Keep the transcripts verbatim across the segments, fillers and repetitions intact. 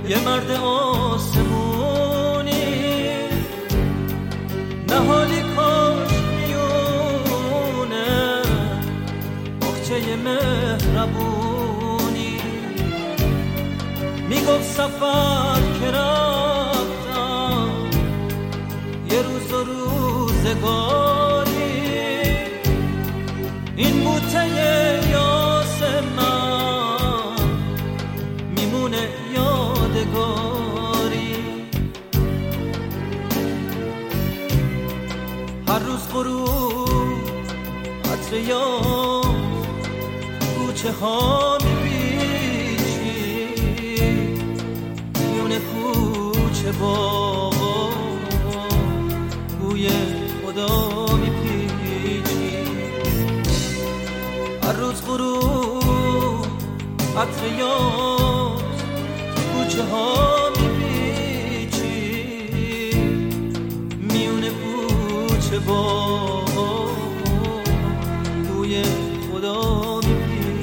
یه مرد آسمونی، نهالی کاش میونه بخچه مهربونی، میگفت سفر که رفتم یه روز و روزگاری، این بوته یاس من میمونه یادگاری. هر روز غروب عطر یاس کوچه ها میپیچی، میونه کوچه باغا بوی خدا میپیچی. هر روز غروب عطر یاس کوچه ها میپیچی، میونه کوچه باغا بوی خدا میپیچی.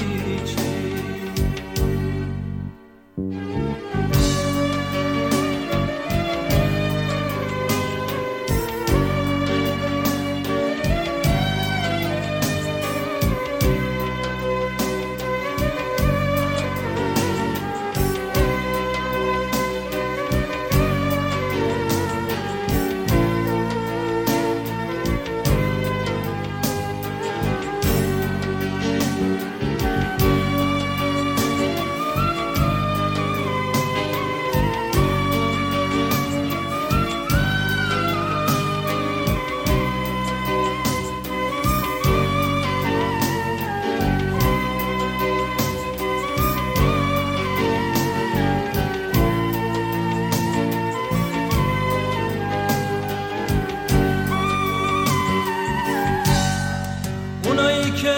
اونایی که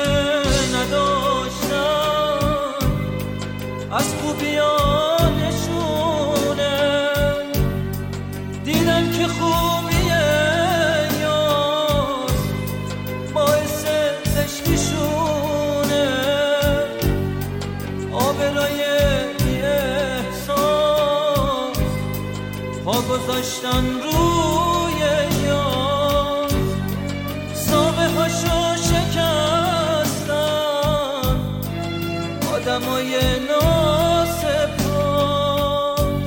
نداشتن از خوبیانشونه، دیدن که خوبیه یاس باعث عشقشونه، آبرای بی احساس پا گذاشتن روی یاس، سابه هاشو شکستن آدمای ناسپاس.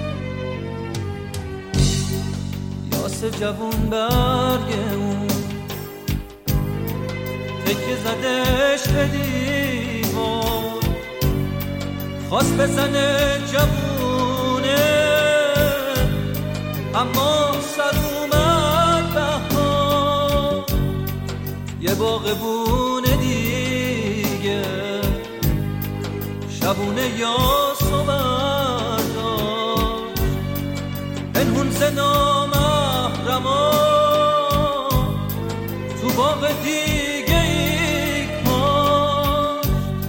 یاس جوون برگ اون تکه زدش به دیوار، خواست بزنه جوونه اما سر اومد بهار. یه باغبونه دیگه شبونه یاسو برداشت، پنهون ز نامحرما تو باغ دیگه ای کاشت.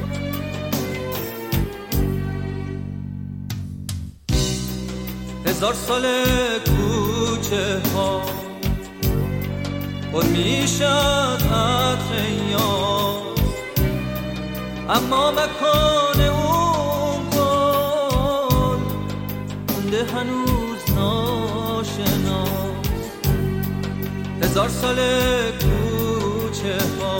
هزار سال کوچه ها پر میشه از عطر یاس، اما مکان اون گل مونده هنوز ناشناس. هزار سال کوچه ها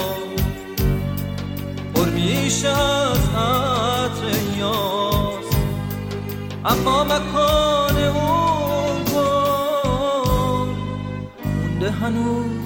پر میشه از عطر یاس، اما مکان اون گل مونده هنوز